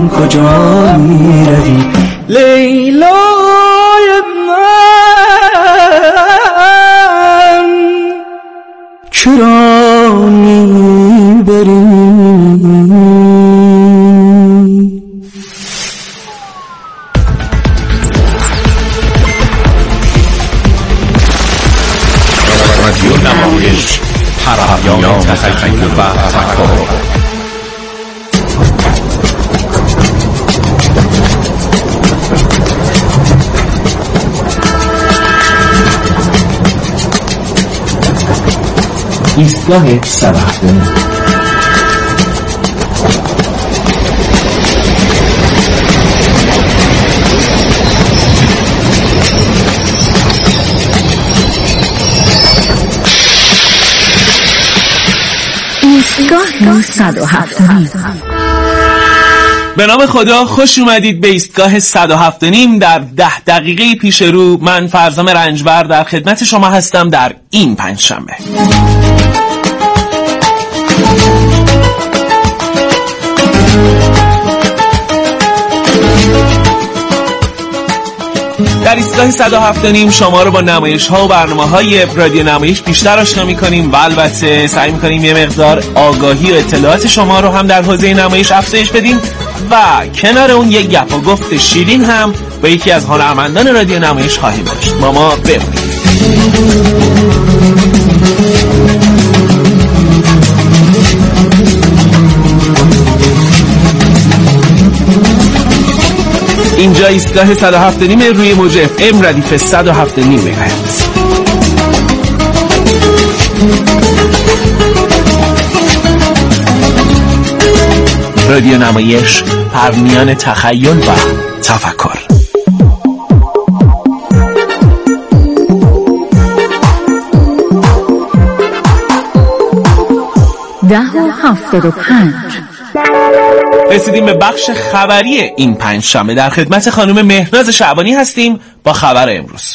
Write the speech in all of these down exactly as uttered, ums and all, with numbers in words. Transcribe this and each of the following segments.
من کجا می روی لیلای من چرا می بری رادیو نمایش پرهیان تخیل و تفکر. ایستگاه صد و هفتم. ایستگاه صد و هفتم. به نام خدا، خوش اومدید به ایستگاه صد و هفت و نیم. در ده دقیقه پیش رو من فرزام رنجبر در خدمت شما هستم در این پنجشنبه. در ایستگاه صد و هفت و نیم شما رو با نمایش ها و برنامه های رادیو نمایش بیشتر آشنا می‌کنیم و البته سعی می‌کنیم یه مقدار آگاهی و اطلاعات شما رو هم در حوزه نمایش افزایش بدیم و کنار اون یک گپ و گفت شیرین هم با یکی از هنرمندان رادیو نمایش خواهیم داشت. با ما بمونید. اینجا ایستگاه صد و هفت و نیم روی موج اف ام ردیف صد و هفت و نیم مگاهرتز. رادیو نمایش، پرمیان تخیل و تفکر. ده و هفتاد و پنج. رسیدیم به بخش خبری این پنج شنبه. در خدمت خانم مهناز شعبانی هستیم با خبر امروز.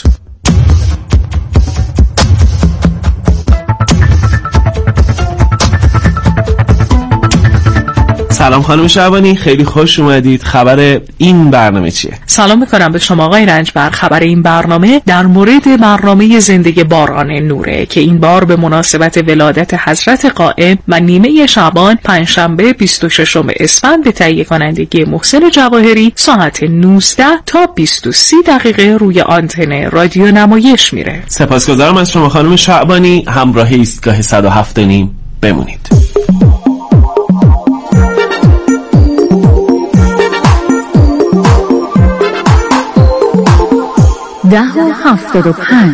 سلام خانم شعبانی، خیلی خوش اومدید. خبر این برنامه چیه؟ سلام میکنم به شما آقای رنجبر. خبر این برنامه در مورد برنامه زندگی باران نوره که این بار به مناسبت ولادت حضرت قائم و نیمه شعبان پنجشنبه بیست و ششم اسفند به تهیه کنندگی محسن جواهری ساعت نوزده تا بیست و سه دقیقه روی آنتن رادیو نمایش میره. سپاسگزارم از شما خانم شعبانی. همراه ایستگاه صد و هفت و نیم بمونید. ده و هفتاد و پنج.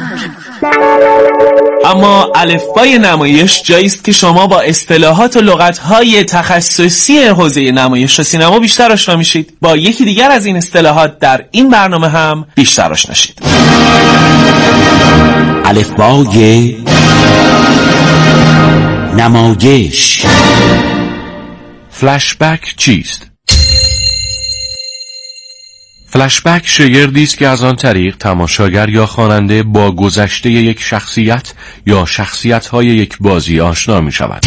اما الفبای نمایش جاییست که شما با اصطلاحات و لغت‌های تخصصی حوزه نمایش و سینما بیشتر آشنا میشید. با یکی دیگر از این اصطلاحات در این برنامه هم بیشتر آشنا شید. الفبای نمایش. فلشبک چیست؟ فلشبک شگردی است که از آن طریق تماشاگر یا خواننده با گذشته یک شخصیت یا شخصیت‌های یک بازی آشنا می‌شود.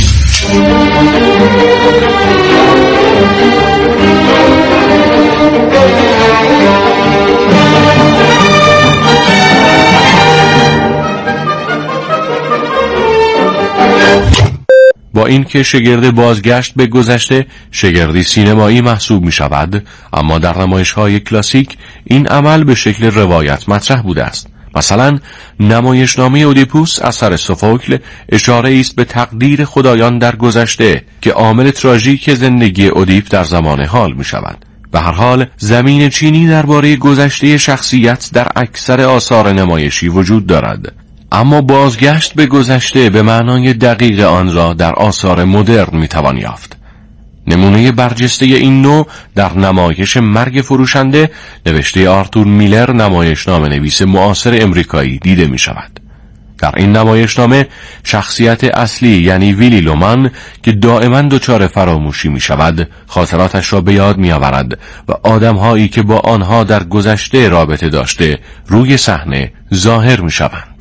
با اینکه شگرد بازگشت به گذشته شگردی سینمایی محسوب می شود، اما در نمایش‌های کلاسیک این عمل به شکل روایت مطرح بوده است. مثلا نمایشنامه اودیپوس اثر سوفوکل اشاره است به تقدیر خدایان در گذشته که عامل تراژیک زندگی اودیپ در زمان حال می شود. به هر حال زمین چینی درباره گذشته شخصیت در اکثر آثار نمایشی وجود دارد، اما بازگشت به گذشته به معنای دقیق آن را در آثار مدرن میتوان یافت. نمونه برجسته این نوع در نمایش مرگ فروشنده نوشته آرتور میلر، نمایشنامه نویس معاصر امریکایی، دیده می شود. در این نمایشنامه شخصیت اصلی یعنی ویلی لومن که دائما دچار فراموشی می شود خاطراتش را به یاد می آورد و آدمهایی که با آنها در گذشته رابطه داشته روی صحنه ظاهر می شوند.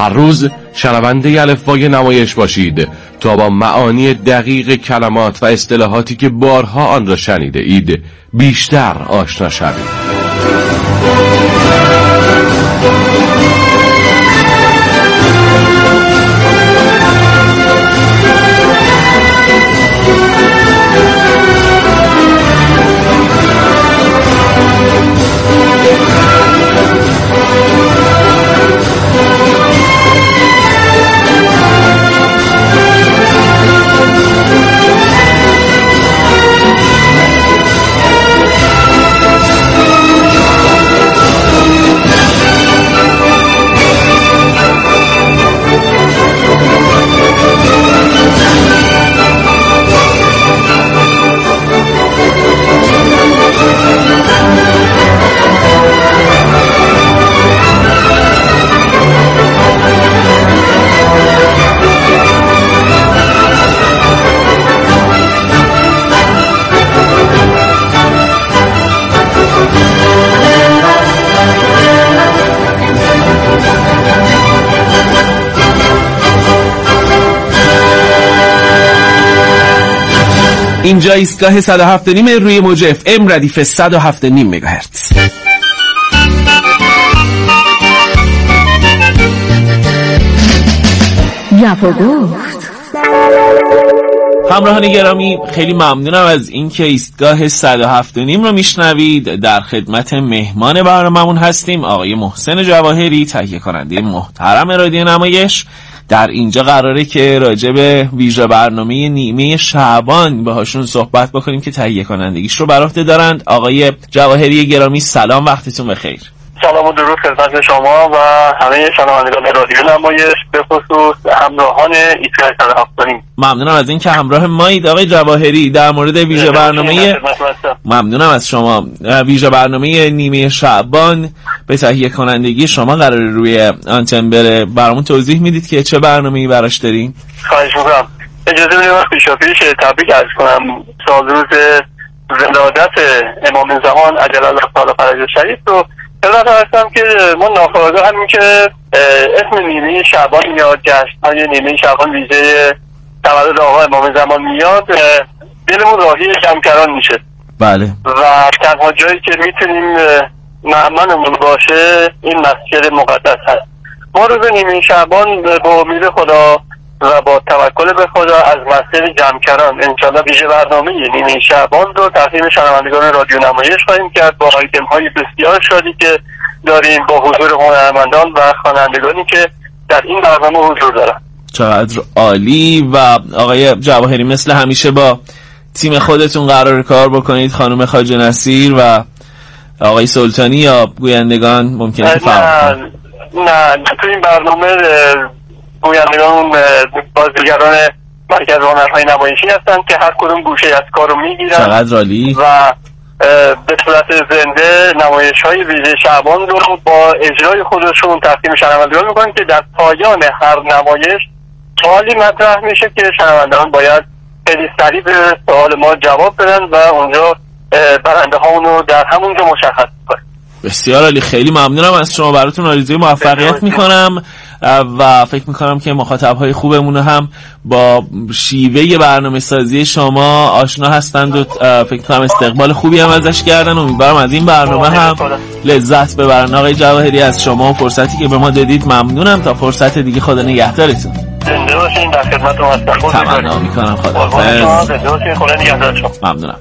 هر روز شنونده الفبای نمایش باشید تا با معانی دقیق کلمات و اصطلاحاتی که بارها آن را شنیده اید بیشتر آشنا شوید. اینجا ایستگاه صد و هفت و نیم روی موج اف ام ردیف صد و هفت و نیم مگاهرتز. گپ و گفت. همراهان گرامی، خیلی ممنونم از اینکه ایستگاه صد و هفت و نیم رو میشنوید. در خدمت مهمان برنامه‌مون هستیم آقای محسن جواهری، تهیه کننده محترم رادیو نمایش. در اینجا قراره که راجع به ویژه برنامه نیمه شعبان باهاشون صحبت بکنیم که تهیه کنندگیش رو بر عهده دارند. آقای جواهری گرامی سلام، وقتتون بخیر. سلام و درود خدمت شما و همه شنوندگان رادیو نمایش، به خصوص همراهان ایستگاه صد و هفت و نیم. ممنونم از اینکه همراه مایید آقای جواهری. در مورد ویژه برنامه ممنونم از شما ویژه برنامه نیمه شعبان به تهیه کنندگی شما قرار روی آنتن بره. برامون توضیح میدید که چه برنامه‌ای براش دارین؟ خواهش می‌کنم. اجازه بدید پیشا پیش تبریک عرض کنم سال روز ولادت امام زمان عجل الله تعالی فرجه شریف رو. خدمت هستم که ما ناخودآگاه همین که اسم نیمه شعبان میاد، جشن‌های نیمه شعبان ویژه تولد آقا امام زمان میاد، دلمون راهی جمکران میشه. بله. و تنها جایی که میتونیم مأمنمون باشه این مسجد مقدس هست. ما روز نیمه شعبان با امید خدا و با توکل به خدا از مسجد جمکران انشالله ویژه برنامه نیمه شعبان رو تقدیم شنوندگان رادیو نمایش خواهیم کرد با آیتم های بسیار شادی که داریم، با حضور هنرمندان و خوانندگانی که در این برنامه حضور دارن. چقدر عالی. و آقای جواهری مثل همیشه با تیم خودتون قرار کار بکنید، خانم خواجه نصیر و آقای سلطانی یا گویندگان ممکنه که فرق کنن؟ نه، تو این برنامه گویندگان بازیگران مرکز هنرهای نمایشی هستن که هر کدوم گوشه از کارو میگیرن. چقدر عالی. و به صورت زنده نمایش های ویژه شعبان رو با اجرای خودشون تقدیم شنوندگان میکنن که در پایان هر نمایش سوالی مطرح میشه که شنوندگان باید خیلی سریع به سوال ما جواب بدن و اونجا برنده ها اونو در همونجا مشخص کنن. بسیار عالی، خیلی ممنونم از شما. براتون آرزوی موفقیت میکنم و فکر میکنم که مخاطبهای خوبمون هم با شیوه برنامه سازی شما آشنا هستند و فکر کنم استقبال خوبی هم ازش کردن. امیدوارم از این برنامه هم لذت ببرن. آقای جواهری از شما و فرصتی که به ما دادید ممنونم. تا فرصت دیگه خدا نگهدارتون. زنده باشین، در خدمتتون هستم. تمنا میکنم. خداحافظ. زنده باشین، خدا نگهدارتون. ممنونم.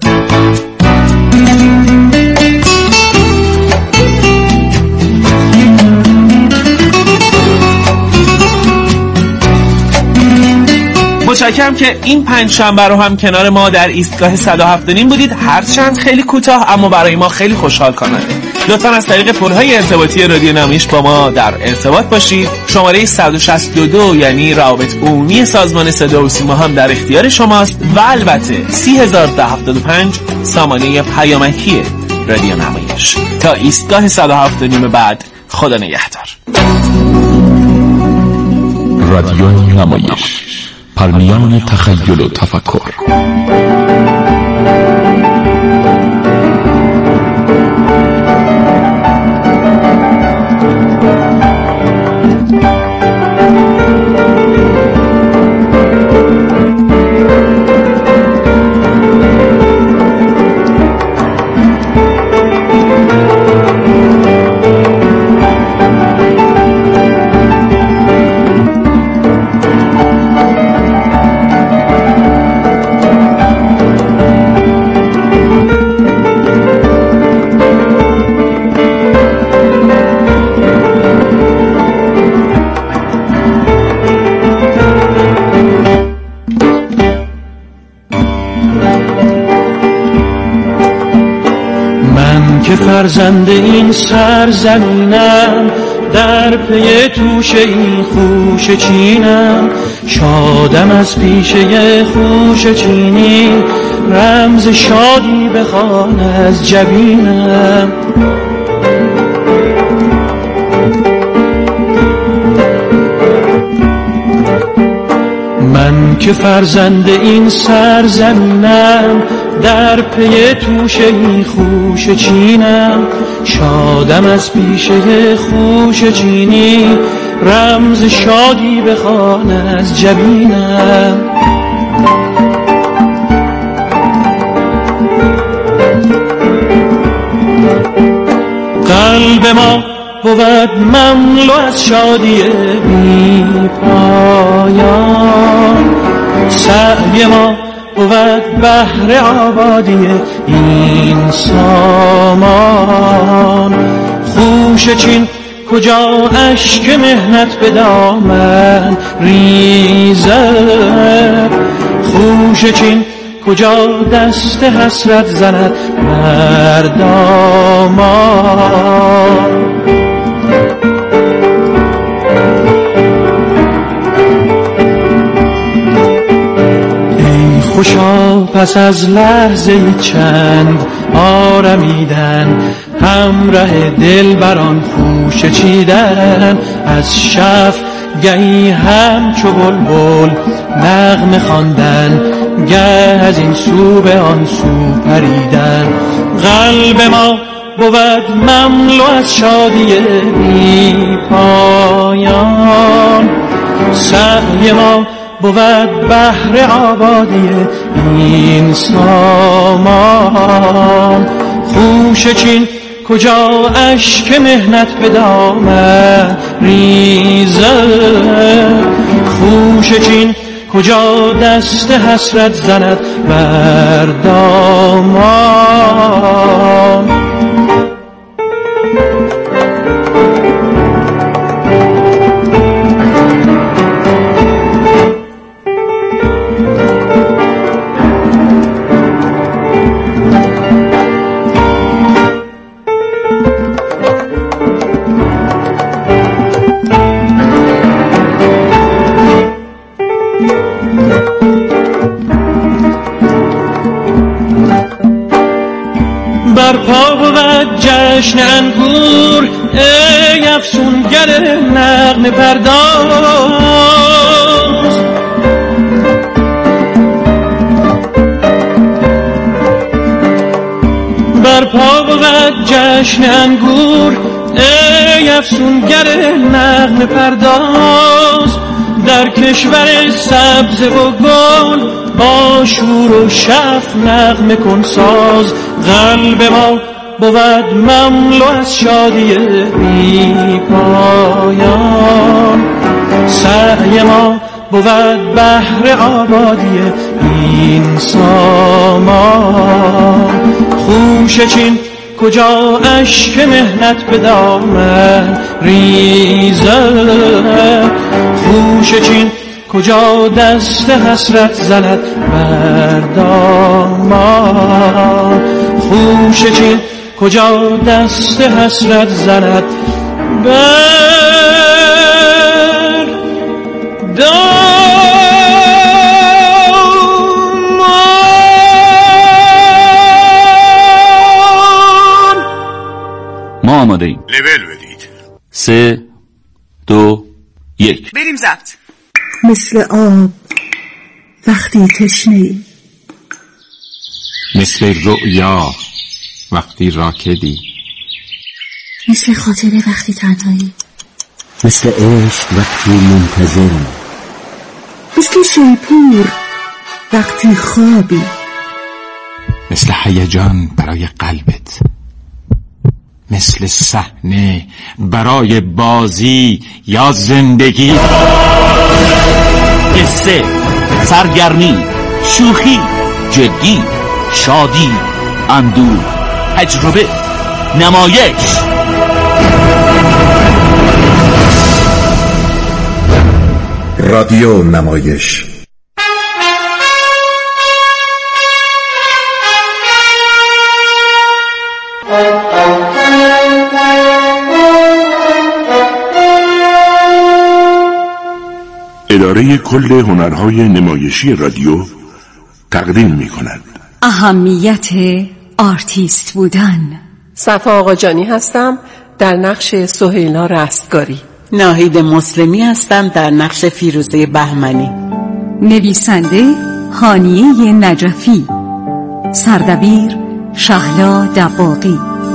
متشکرم که این پنج شنبه رو هم کنار ما در ایستگاه صد و هفت و نیم بودید. هرچند خیلی کوتاه اما برای ما خیلی خوشحال کننده. لطفاً از طریق پل‌های ارتباطی رادیو نمایش با ما در ارتباط باشید. شماره صد و شصت و دو یعنی روابط عمومی سازمان صدا و سیما هم در اختیار شماست و البته سی هزار و هفتاد و پنج سامانه پیامکی رادیو نمایش. تا ایستگاه صد و هفت و نیم بعد، خدا نگهدار. رادیو نمایش، پرمیان تخیل و تفکر. که فرزند این سرزمینم، در پی توشه این خوشه چینم. شادم از پیشه خوشه چینی، رمز شادی بخوان از جبینم. من که فرزند این سرزمینم، در پی توشه این خوشه چینم. شادم از پیشه خوشه چینی، رمز شادی بخوان از جبینم. قلب ما بود مملو از شادی بی پایان، سعی ما بود بهر آبادی این سامان. خوشه چین کجا اشک مهنت به دامن ریزد، خوشه چین کجا دست حسرت زند بر دامان. ای خوشا پس از لحظه چند آرمیدن، همراه دل بران خوشه چیدن. از شف گهی همچو بلبل نغمه خواندن، گه از این سو به آن سو پریدن. قلب ما بود مملو از شادی بی پایان، سعی ما بود بهر آبادی این سامان. خوشه چین کجا اشک مهنت به دامن ریزد، خوشه چین کجا دست حسرت زند بر دامان. برپا بود جشن انگور، ای افسونگر نغمه پرداز. برپا بود جشن انگور، ای افسونگر نغمه پرداز. در کشور سبز و گل با شور و شف نغمه کن ساز. قلب ما بود مملو از شادی بی پایان، سعی ما بود بهر آبادی این سامان. خوشه چین کجا اشک مهنت به دامن ریزد، خوشه چین کجا دست حسرت زند بر دامان. خوشه چین کجا دست حسرت زند بر دامان. ما آماده ایم. لول بدید. سه دو یک بریم ضبط. مثل آب وقتی تشنه‌ای، مثل رؤیا وقتی راکدی، مثل خاطره وقتی تنهایی، مثل عشق وقتی منتظری، مثل شیپور وقتی خوابی، مثل هیجان برای قلبت، مثل صحنه برای بازی یا زندگی. قصه، سرگرمی، شوخی، جدی، شادی، اندوه، تجربه، نمایش. رادیو نمایش. اداره کل هنرهای نمایشی رادیو تقدیم می کند. اهمیت آرتیست بودن. صفا آقاجانی هستم در نقش سهیلا رستگاری. ناهید مسلمی هستم در نقش فیروزه بهمنی. نویسنده هانیه نجفی. سردبیر شهلا دباغی.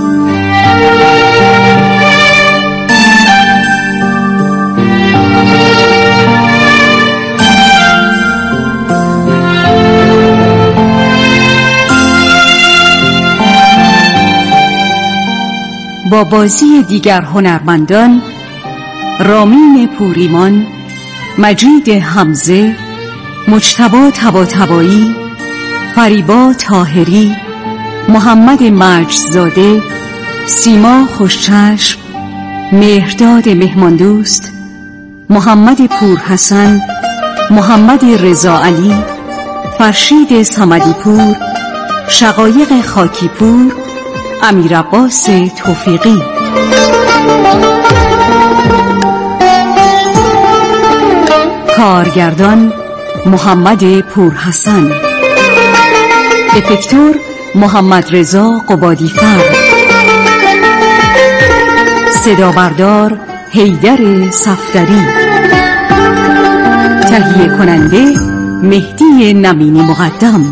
با بازی دیگر هنرمندان رامین پوریمان، مجید حمزه، مجتبی طباطبایی، فریبا طاهری، محمد مجدزاده، سیما خوشچشم، مهرداد مهماندوست، محمد پورحسن، محمد رضا علی، فرشید صمدیپور، شقایق خاکیپور، امیر عباس توفیقی. کارگردان محمد پورحسن. افکتور محمد رضا قبادیفر. صدا بردار حیدر صفدری. تهیه کننده مهدی نمینی مقدم.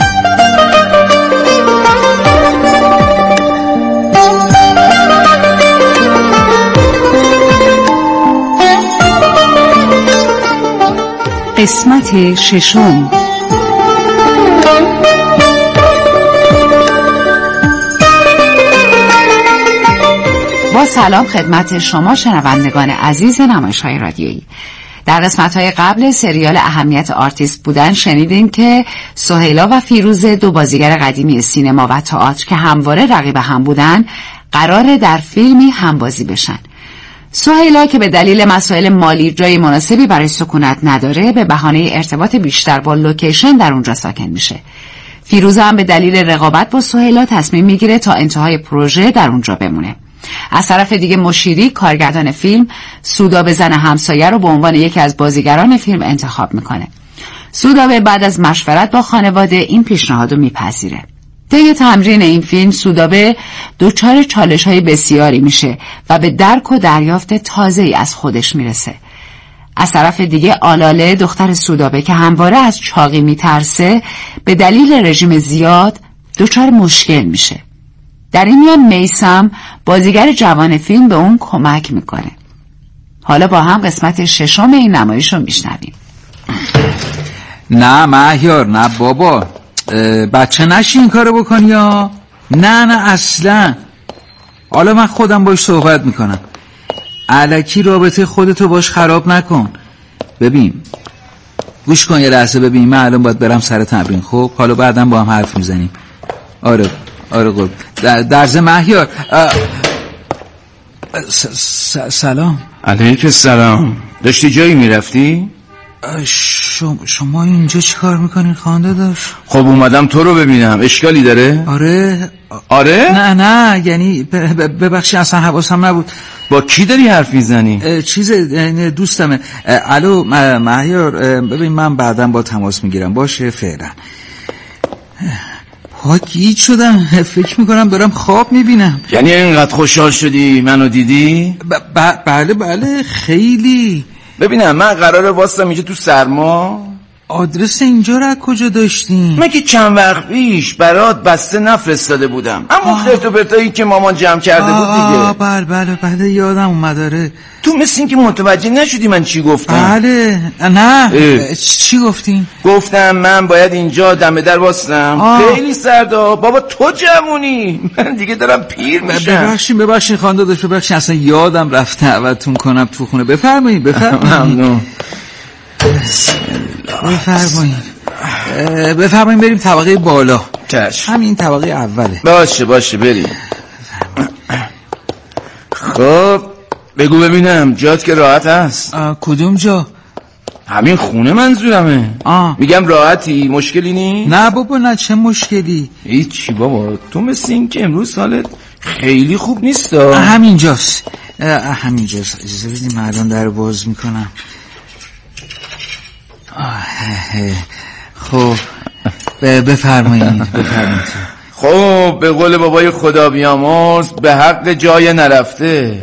قسمت ششم. با سلام خدمت شما شنوندگان عزیز نمایش‌های رادیویی. در قسمت‌های قبل سریال اهمیت آرتیست بودن شنیدین که سهیلا و فیروزه، دو بازیگر قدیمی سینما و تئاتر که همواره رقیب هم بودن، قراره در فیلمی همبازی بشن. سهیلا که به دلیل مسائل مالی جای مناسبی برای سکونت نداره، به بهانه ارتباط بیشتر با لوکیشن در اونجا ساکن میشه. فیروزه هم به دلیل رقابت با سهیلا تصمیم میگیره تا انتهای پروژه در اونجا بمونه. از طرف دیگه مشیری، کارگردان فیلم، سودابه زن همسایه رو به عنوان یکی از بازیگران فیلم انتخاب میکنه. سودابه بعد از مشورت با خانواده این پیشنهاد رو میپذیره. طی تمرین این فیلم سودابه دچار چالش‌های بسیاری میشه و به درک و دریافت تازه‌ای از خودش میرسه. از طرف دیگه آلاله، دختر سودابه که همواره از چاقی میترسه، به دلیل رژیم زیاد دچار مشکل میشه. در این میان میثم، بازیگر جوان فیلم، به اون کمک میکنه. حالا با هم قسمت ششم این نمایش رو میشنویم. نه مهیار، نه بابا، بچه نشی این کارو بکنی یا نه؟ نه اصلا. حالا من خودم باش صحبت میکنم. الکی رابطه خودتو باش خراب نکن. ببین گوش کن یه لحظه. ببین من الان باید برم سر تمرین، خب حالا بعدم با هم حرف میزنیم. آره آره قرب. درزه مهیار. سلام. علیک السلام. داشتی جایی میرفتی؟ شما, شما اینجا چی کار میکنین خانده داشت؟ خب اومدم تو رو ببینم. اشکالی داره؟ آره آره؟ نه نه یعنی ببخشی اصلا حواسم نبود. با کی داری حرف میزنی؟ چیز دوستمه. الو مهیار، ببین من بعداً با تماس میگیرم. باشه فعلا. ها گیج شدم، فکر میکنم دارم خواب میبینم. یعنی اینقدر خوشحال شدی منو دیدی؟ ب- ب- بله بله خیلی. ببینم من قراره واسم اینجا تو سرما. آدرس اینجا رو کجا داشتین؟ من که چند وقت پیش برات بسته نفرستاده بودم، اما خرت و پرتایی که مامان جمع کرده بود دیگه. بله بله بله یادم اومد. داره تو مثل این که متوجه نشدی من چی گفتم. بله نه اه. چی گفتین؟ گفتم من باید اینجا دم در واسم. خیلی سردا بابا، تو جمونی، من دیگه دارم پیر میشم. ببخشید ببخشید خانم داداش، ببخشید اصلا یادم رفت دعوتتون کنم تو خونه. بفرمایید بفرمایید. ممنون. بفرمایید بفرمایید بریم طبقه بالا. چشم. همین طبقه اوله. باشه باشه بریم. خب بگو ببینم جات که راحت هست؟ کدوم جا؟ همین خونه منظورمه. آه. میگم راحتی؟ مشکلی نی؟ نه بابا نه، چه مشکلی؟ هیچی بابا، تو مثل این که امروز حالت خیلی خوب نیست. همینجاست همینجاست. اجازه بدیم من الان در باز میکنم. خب بفرمایید بفرمایید. خب به قول بابای خدا بیامرز به حق جای نرفته.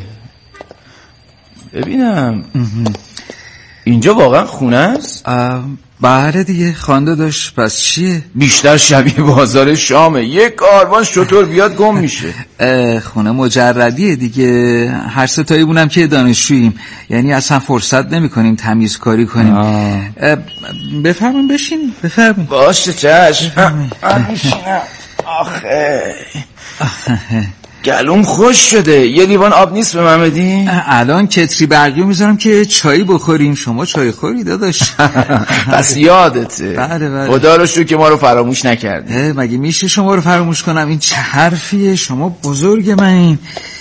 ببینم اینجا واقعا خونه است؟ بله دیگه خانده داشت. پس چیه؟ بیشتر شبیه بازار شامه، یک کاروان شطور بیاد گم میشه. خونه مجردیه دیگه. هر سه تایی بونم که دانشجوییم، یعنی اصلا فرصت نمی کنیم تمیزکاری کنیم. بفرمین بشین بفرمین. باشه چشم. میشینم. آخه گلوم خوش شده. یه لیوان آب نیست به من بدی؟ الان کتری برگی میذارم که چایی بخوریم. شما چای خوری داداش؟ پس یادته. بله بله. خدا رو شکر که ما رو فراموش نکردی. مگه میشه شما رو فراموش کنم؟ این چه حرفیه؟ شما بزرگ منین.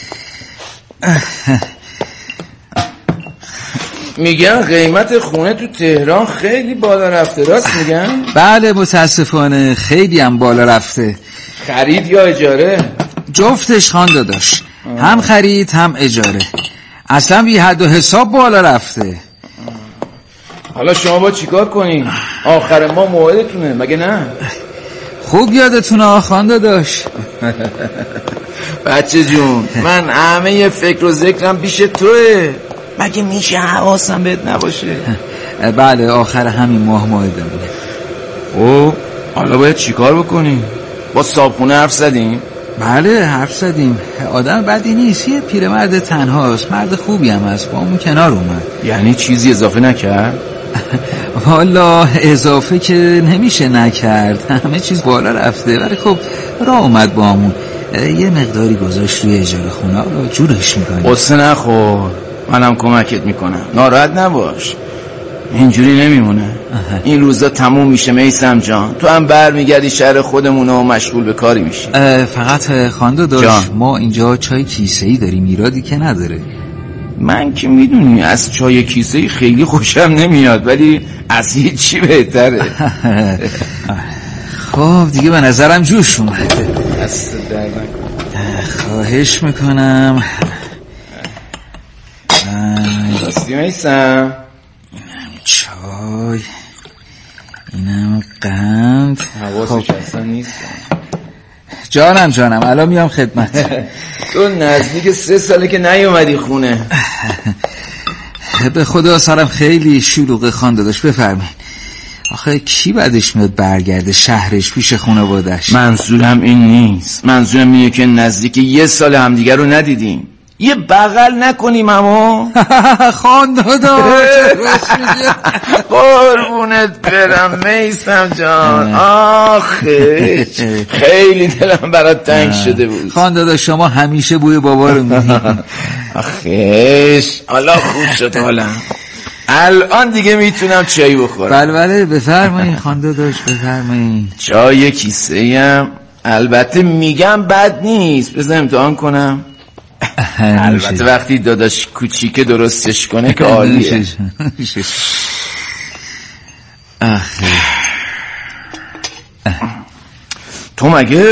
میگن قیمت خونه تو تهران خیلی بالا رفته، راست میگن؟ بله متاسفانه خیلی هم بالا رفته. خرید یا اجاره؟ جفتش خان داداش. هم خرید هم اجاره. اصلا بی حد و حساب بالا رفته. حالا شما با چیکار کنین؟ آخر ما موعدتونه مگه نه؟ خوب یادتونه خان داداش. بچه جون من همه فکر و ذکرم پیش توه. مگه میشه حواسم بهت نباشه؟ بله آخر همین ماه موعده. خب حالا باید چیکار بکنیم؟ با صاحبخونه حرف زدیم؟ بله حرف زدیم. آدم بدی نیست، یه پیرمرد تنهاست، مرد خوبی هم هست، با اون کنار اومد. یعنی چیزی اضافه نکرد؟ والا اضافه که نمیشه نکرد، همه چیز بالا رفته، ولی خب راه اومد با همون. یه مقداری گذاشت روی اجاره خونه رو جورش میکنی. قصه نخور، منم کمکت میکنم، ناراحت نباش. اینجوری نمیمونه. این روزا تموم میشه میثم جان، تو هم بر میگردی شهر خودمون و مشغول به کاری میشی. فقط خانده داشت ما اینجا چای کیسه‌ای داریم، ایرادی که نداره. من که میدونی از چای کیسه‌ای خیلی خوشم نمیاد، ولی از هیچی بهتره. خب دیگه به نظرم جوش اومده. دست در نکن. خواهش میکنم. راستی میثم چای، اینم قند. حواسش اصلا نیست. جانم جانم الان میام خدمت. تو نزدیک سه ساله که نیومدی خونه. به خدا سرم خیلی شلوغه خان داداش. بفرمایید. آخه کی بعدش میاد برگرده شهرش پیش خانواده‌اش؟ منظورم این نیست، منظورم اینه که نزدیک یه سال همدیگه رو ندیدیم. یه بغل نکنیم اما خان داداش. قربونت برم میثم جان. آخه خیلی دلم برات تنگ شده بود. خان داداش شما همیشه بوی بابا رو میدید. آخیش حالا خوب شد حالم. الان دیگه میتونم چای بخورم. بله بله بفرمایید خان داداش بفرمایید. چای کیسه‌ای هم البته میگم بد نیست، بذار امتحان کنم. البته وقتی داداش کوچیکه درستش کنه که عالیه. آخه تو مگه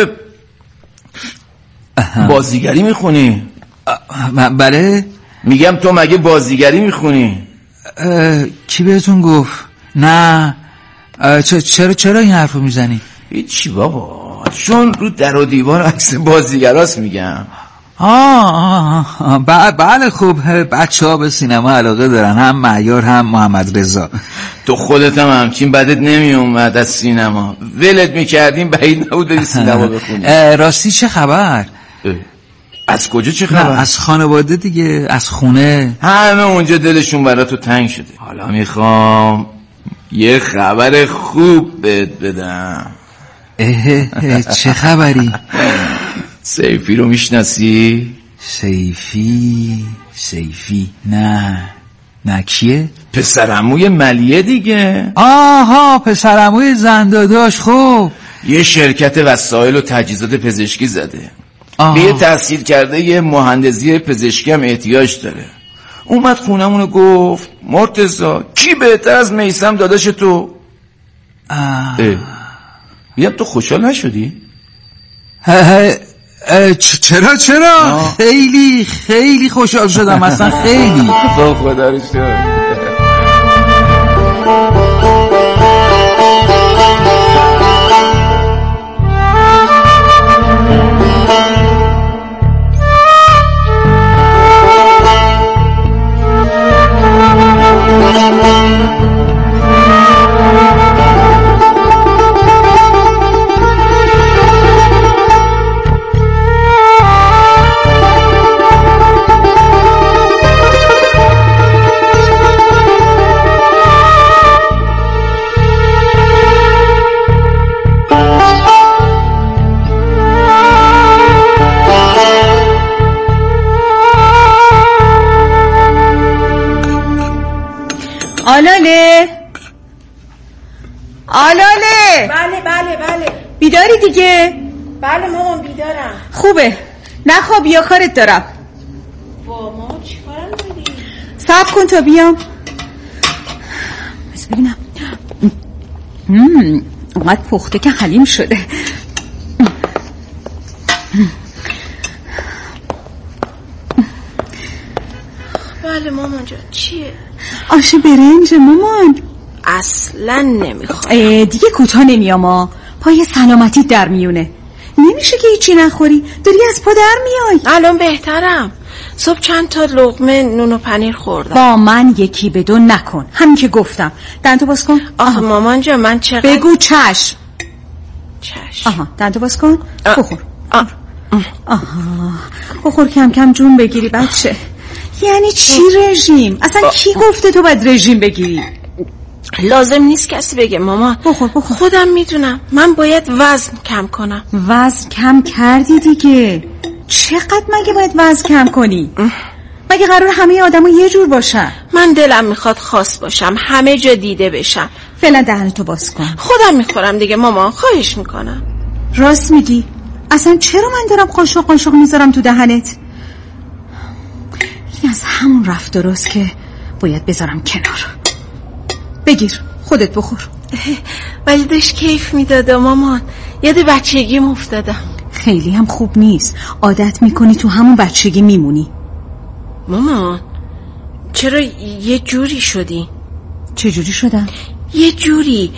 بازیگری میخونی؟ بله میگم تو مگه بازیگری میخونی؟ کی بهتون گفت؟ نه چرا چرا این حرف رو میزنی؟ هیچی بابا، چون رو در و دیوار عکس بازیگراست میگم. آه, آه بله خوب. بچه ها به سینما علاقه دارن، هم معیار هم محمد رضا. تو خودت هم همچین بدت نمی اومد از سینما، ولت میکردیم بعید نبود بری سینما بخونی. راستی چه خبر؟ از کجا چه خبر؟ از خانواده دیگه، از خونه. همه اونجا دلشون برای تو تنگ شده. حالا میخوام یه خبر خوب بهت بدم. اه چه خبری؟ سیفی رو میشناسی؟ سیفی سیفی نه نه کیه؟ پسرعموی ملیه دیگه. آها پسرعموی زنداداش. خوب یه شرکت وسایل و تجهیزات پزشکی زده. به یه تحصیل کرده یه مهندسی پزشکی هم احتیاج داره. اومد خونمونو گفت مرتضی کی بهتر از میثم داداش تو؟ میگم تو خوشحال نشدی؟ چرا چرا آه. خیلی خیلی خوشحال شدم اصلا خیلی. خدا رو شکر. آلاله آلاله بله بله بله بیداری دیگه؟ بله مامان بیدارم. خوبه نخواب یا کارت دارم. با ما چی کارم داری؟ صبر کن تا بیام. بس ببینم. مم. اومد پخته که حلیم شده. بله مامان جان چیه؟ آش برنج مامان. اصلا نمیخوام. دیگه کوتاه نمیام. پای سلامتی در میونه. نمیشه که هیچی نخوری. داری از پا در میای. الان بهترم. صبح چند تا لقمه نون و پنیر خوردم. با من یکی به دو نکن. همین که گفتم. دندو باز کن. آخه مامان جان من چقدر بگو چشم. چشم. آها دندو باز کن. آه. بخور. آه. آها بخور کم کم جون بگیری بچه. یعنی چی رژیم؟ اصلا آه. کی گفته تو باید رژیم بگیری؟ لازم نیست کسی بگه مامان. بخور بخور. خودم میدونم من باید وزن کم کنم. وزن کم کردی دیگه. چقدر مگه باید وزن کم کنی؟ مگه قرار همه آدم‌ها یه جور باشن؟ من دلم میخواد خاص باشم، همه جا دیده بشم. فعلا دهنتو باز کن. خودم میخورم دیگه مامان، خواهش میکنم. راست میگی. اصلا چرا من دارم قاشق قاشق میذارم تو دهنت؟ این از همون رفتاراست که باید بذارم کنار. بگیر خودت بخور. ولی داشت کیف میداده مامان. یاد بچگیم افتادم. خیلی هم خوب نیست. عادت میکنی تو همون بچگی میمونی. مامان چرا یه جوری شدی؟ چه جوری شدم؟ یه جوری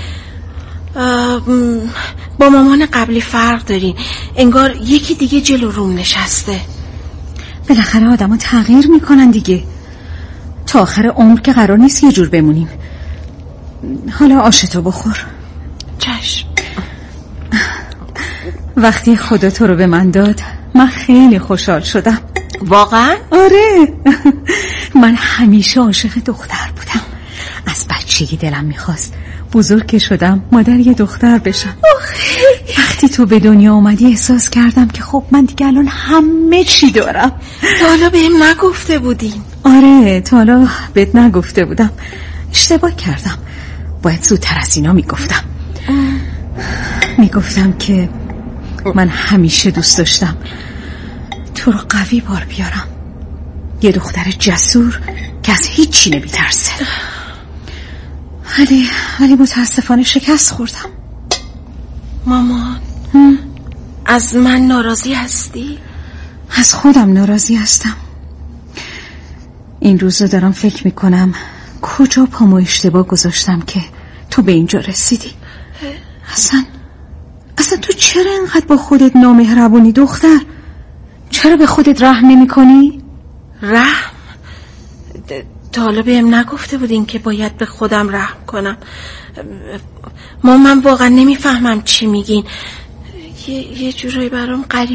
با مامان قبلی فرق دارین. انگار یکی دیگه جلو روم نشسته. بالاخره آدم ها تغییر میکنن دیگه. تا آخر عمر که قرار نیست یه جور بمونیم. حالا آشتو بخور. چشم. وقتی خدا تو رو به من داد من خیلی خوشحال شدم. واقعا؟ آره. من همیشه عاشق دختر بودم. از بچگی دلم میخواست بزرگ که شدم مادر یه دختر بشم. وقتی تو به دنیا اومدی احساس کردم که خب من دیگه الان همه چی دارم. تا حالا بهم نگفته بودین؟ آره تا حالا بهت نگفته بودم. اشتباه کردم. باید زودتر از اینا میگفتم. میگفتم که من همیشه دوست داشتم تو رو قوی بار بیارم. یه دختر جسور که از هیچی نمیترسه. ولی ولی متاسفانه شکست خوردم. مامان هم؟ از من ناراضی هستی؟ از خودم ناراضی هستم. این روزا دارم فکر میکنم کجا پامو اشتباه گذاشتم که تو به اینجا رسیدی. اصلا اصلا تو چرا اینقدر با خودت نامهربونی دختر؟ چرا به خودت رحم نمی کنی؟ رحم؟ تا حالا بهم نگفته بودین که باید به خودم رحم کنم. ما من واقعا نمیفهمم چی میگین. یه, یه جورایی برام غریبه.